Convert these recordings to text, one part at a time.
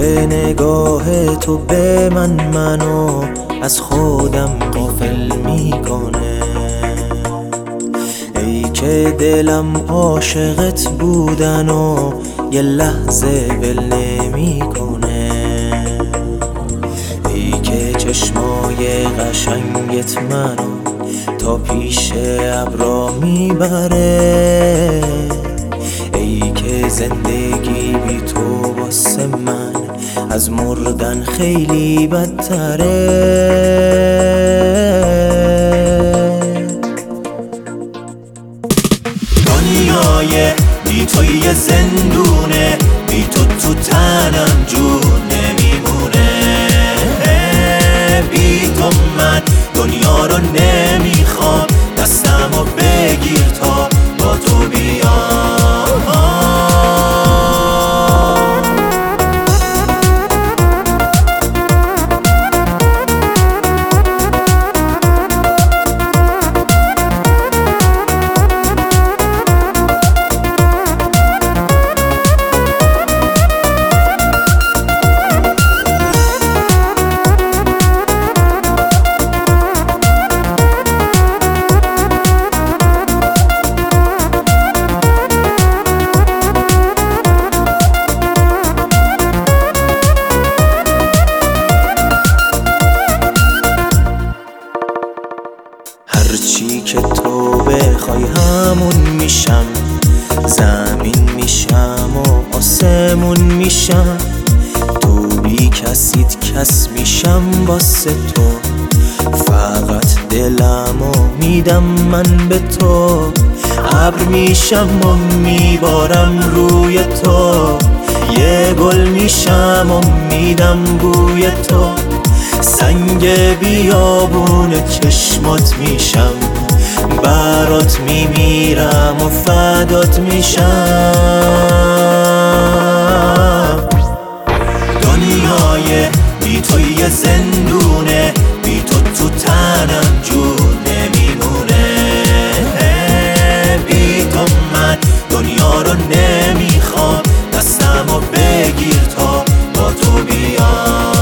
نگاه تو به منو از خودم غافل میکنه. ای که دلم عاشقت بودن و یه لحظه ول نمیکنه. ای که چشمای قشنگت منو تا پیش ابرا میبره. ای که زندگی بی تو واسه من از مردن خیلی بدتره. دنیای بی تو یه زندونه، بی تو تنم جون نمیمونه. بی تو من دنیا رو نمیخوام، دستمو بگیر تا با تو بیام. هرچی که تو بخوای همون میشم، زمین میشم و آسمون میشم. تو بی کسیت کس میشم واسه تو، فقط دلمو میدم من به تو. ابر میشم و میبارم روی تو، یه گل میشم و میدم بوی تو. سنگ بیابون چشمات میشم، برات میمیرم و فدات میشم. دنیای بی تو یه زندونه، بی تو تنم جون نمیمونه. بی تو من دنیا رو نمیخوام، دستمو بگیر تا با تو بیام.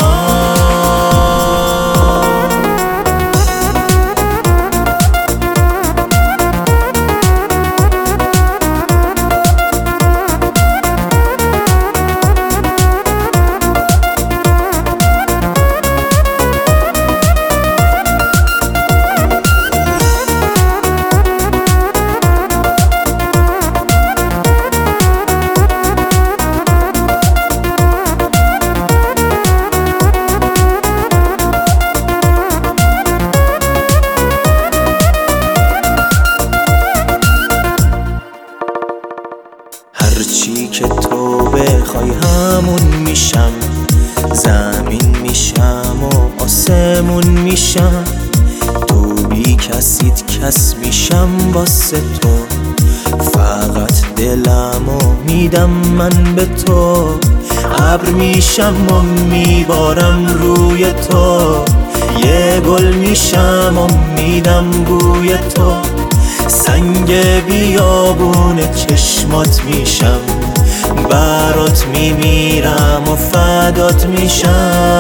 هرچی که تو بخوای همون میشم، زمین میشم و آسمون میشم. تو بی کسیت کس میشم واسه تو، فقط دلمو میدم من به تو. ابر میشم و میبارم روی تو، یه گل میشم و میدم بوی تو. سنگ بیابون چشمات میشم، برات میمیرم و فدات میشم.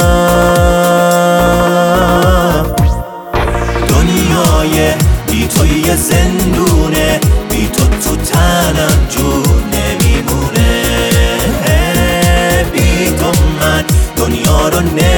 دنیای بی تو یه زندونه، بی تو تنم جون نمیمونه. بی تو من دنیا رو